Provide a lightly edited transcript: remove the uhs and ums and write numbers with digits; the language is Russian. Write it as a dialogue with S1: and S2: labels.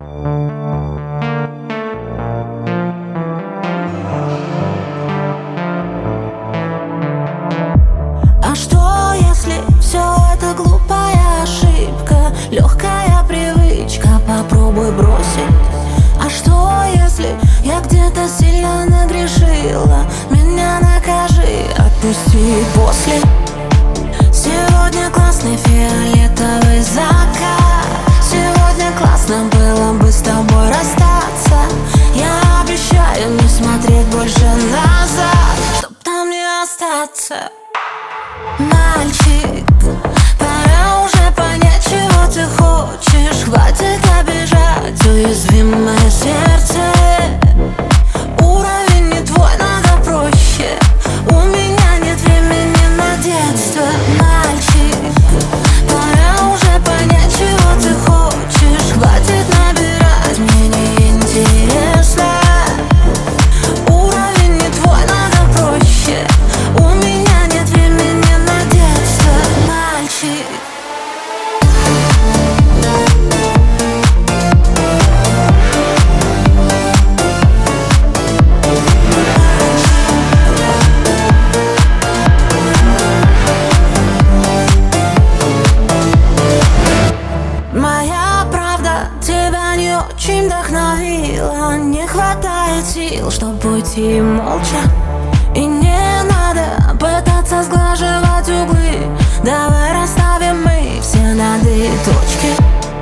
S1: А что, если все это глупая ошибка, легкая привычка, попробуй бросить? А что, если я где-то сильно нагрешила, меня накажи, отпусти после. Сегодня классный фиолетовый закат, сегодня классно было бы с тобой расстаться. Я обещаю не смотреть больше назад, чтоб там не остаться. Мальчик, пора уже понять, чего ты хочешь. Хватит обижать уязвимое сердце. Уровень не твой, надо проще. У меня нет времени на детство. Мальчик, пора уже понять, чего ты хочешь. Хватит набирать, мне не интересно. Уровень не твой, надо проще. У меня нет времени на детство, мальчик. Моя правда тебя не очень вдохновила. Не хватает сил, чтобы уйти молча. И не надо пытаться сглаживать углы. Давай расставим мы все над и точки.